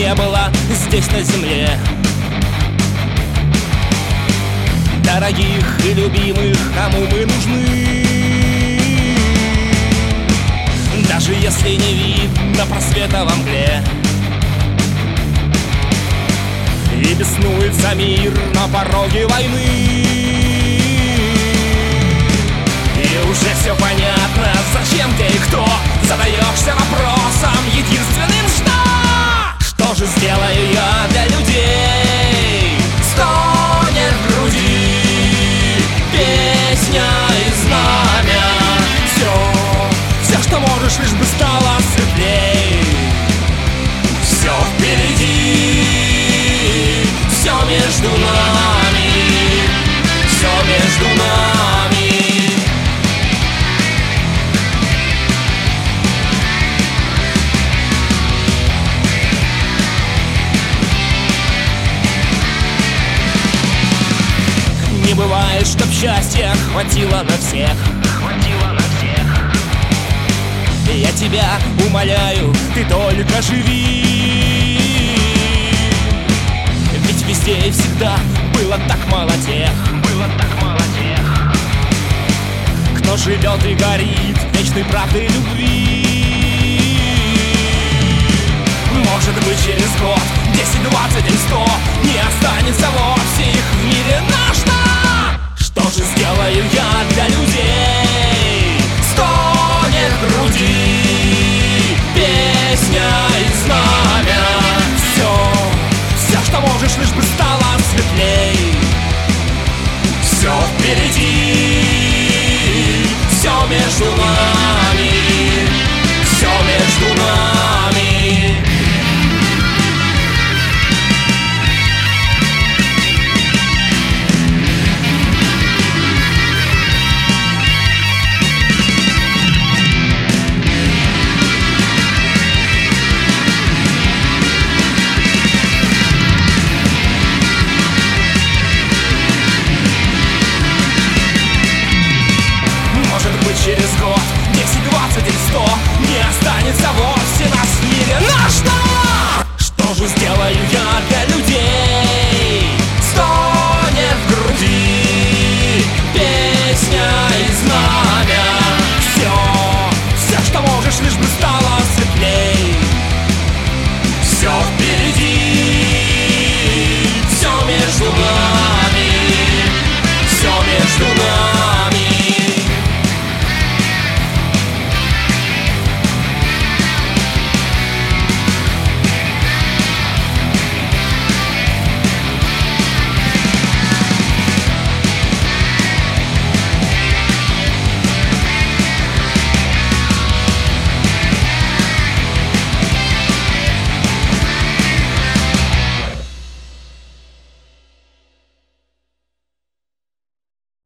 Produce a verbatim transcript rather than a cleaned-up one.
не было здесь на земле. Дорогих и любимых, кому мы нужны, даже если не видно просвета во мгле. И беснуется мир на пороге войны, и уже все понятно, зачем ты и кто. Задаешься вопросом единственным: что? Что же сделаю я для людей? Стонет в груди песня и знамя. Все, все, что можешь, лишь бы стало светлей. Все впереди, все между нами, все между нами. Не бывает, чтоб счастья хватило на всех. Хватило на всех. Я тебя умоляю, ты только живи. Ведь везде и всегда было так мало тех, было так мало тех, кто живет и горит вечной правдой любви. Может быть, через год, десять, двадцать или сто не останется вовсе их